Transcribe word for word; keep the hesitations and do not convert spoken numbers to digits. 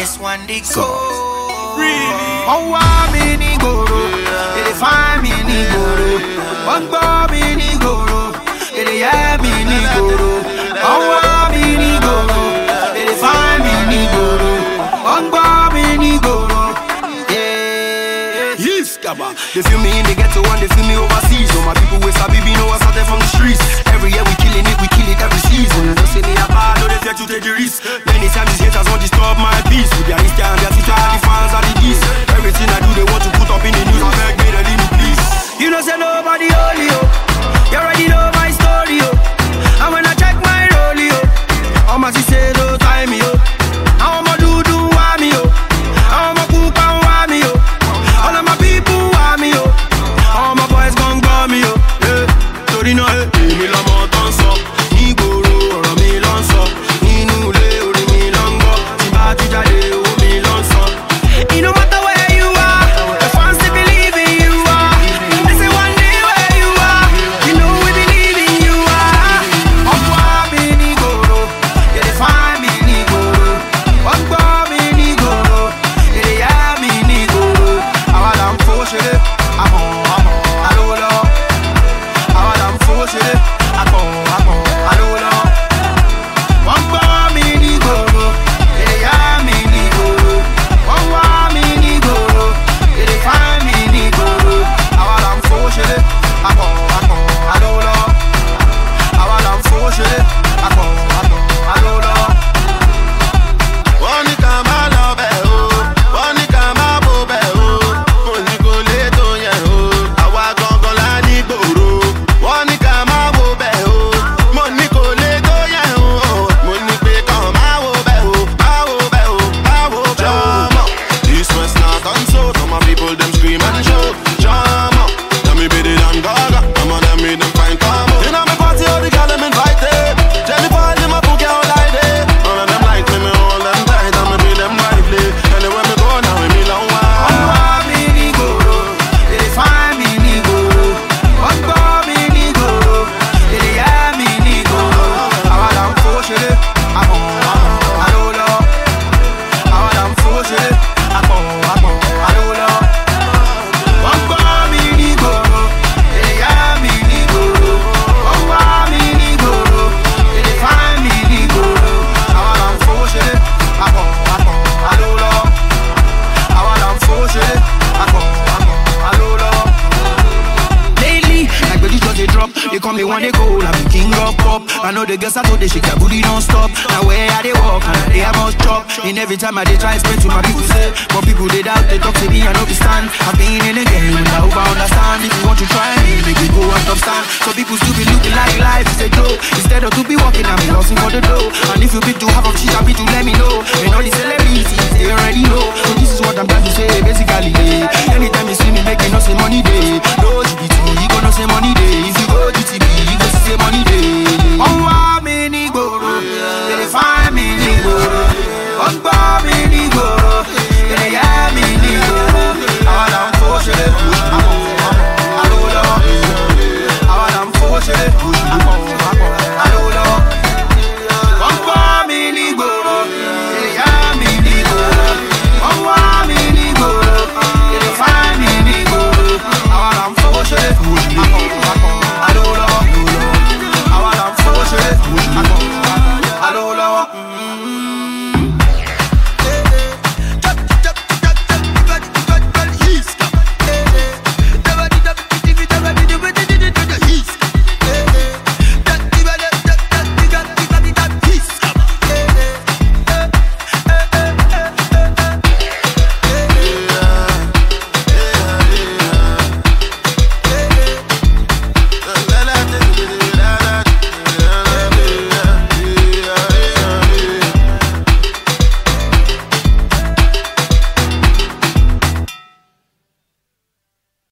This one they go. Really? Oh, I'm in Igoro. They find me in Igoro. One bomb in Igoro. They have me in Igoro. Oh, I'm in Igoro. They find me in Igoro. One bomb in Igoro. Yeah. Yes, Gabba. They feel me in the ghetto and they feel me overseas. All my people with Sabi, know us out there from the streets. Every year we killing it, we kill it every season. Don't say me a bad, no they fear to take the risk. Many times these haters won't disturb my peace. With their Insta and their Twitter, the fans are the geese. Everything I do they want to put up in the news. I beg me, they leave me please. You know say nobody holy, yo. You already know my story, yo. And when I check my role, yo, how much you say don't time me, yo. How am I do do want me, yo. How am I cook and want me, yo. All of my people want me, yo. All my boys gon' go me, yo. Yeah. Tori no eh, mi la mo tan so. Ni goro ọ̀rọ̀ mi ló ń sọ. Nínú ilé orí mi ló ń gbọ́. Tí bá ti jáde owó mi ló ń sọ. It no matter where you are, the fans they believe in you are. They say one day where you are, you know we believe in you are. Ọ̀pọ̀ àmì ní goro, they find me ní goro. Ọ̀pọ̀ àmì ní goro, they yá mi ní goro. Àwa là ń fowó ṣeré, àmọ́ àmọ́ àlọ́ lọ. Àwa là ń fowó ṣeré, àmọ́ àmọ́ àlọ́ lọ. Wọ́n gbọ́ mi ní goro, they yá mi ní goro. Wọ́n wá mi ní goro, they find me ní goro. Àwa là ń fowó ṣeré, àmọ́ àmọ́ àlọ́ lọ. Àwa là ń fowó ṣeré, àmọ́ àmọ́ àlọ́ lọ. Wọ́n ní ká máa lọ bẹ̀ o, wọ́n ní ká máa bò bẹ̀ o. Mo ní kò lè tó yẹn o, àwa gangan la ní gbòòrò. Wọ́n ní ká máa wò bẹ̀ o, mo ní kò lè tó yẹn o. Mo ní pé kàn máa wò bẹ̀ o, máa wò bẹ̀ o, máa wò bẹ̀ o. Jama, this was not unsold. Some my people them scream and shout. Jama, let me be the damn gaga. I'm on them with them fine come up. You know me party all the girl them invited. Jennifer in my book out like that. All of them like me, me hold them tight. I'ma be them lively. Anywhere me go now, me long while. Ọ̀pọ̀ àmì ní goro, they find me ní goro. Ọ̀pọ̀ àmì ní goro, they yá mi ní goro. Àwa là ń fowó ṣeré, àmọ́ àmọ́ àlọ́ lọ. Àwa là ń fowó ṣeré, àmọ́ àmọ́ àlọ́ lọ. Ọ̀pọ̀ àmì ní goro, they yá mi ní goro. Ọ̀pọ̀ àmì ní goro, they find me ní goro. Àwa là ń fowó ṣeré, àmọ́ àmọ́ àlọ́ lọ. Àwa là ń fowó ṣeré, àmọ́ àmọ́ àlọ́ lọ. Lately, like baby just a drop. They come, they want they go, I'm the king of pop. I know the girls I told they shake their booty don't stop. Now where I they walk, and they have must drop. And every time I they try explain to my people say, but people they doubt, they talk to me, I know they stand. I've been in the game, I hope I understand. If you want to try me, make it go on top stand. So people still be looking like life is a joke. Instead of to be walking, I'm losing for the dough. And if you be to have a shit, I'll be to let me know. And all these celebrities, they already know.